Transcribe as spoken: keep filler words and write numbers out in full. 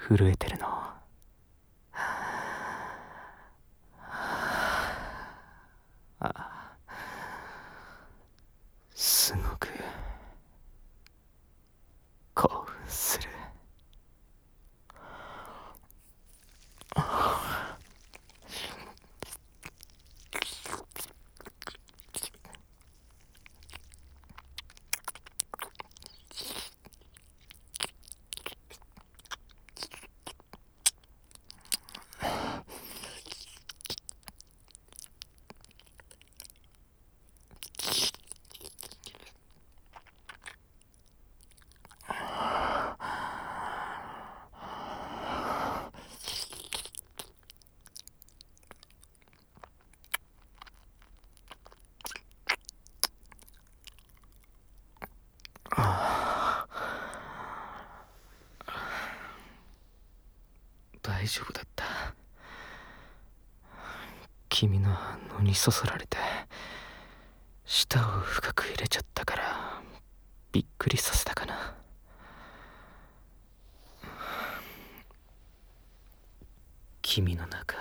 震えてるの。あ、すごく興奮する。大丈夫だった。君の反応にそそられて舌を深く入れちゃったからびっくりさせたかな。君の中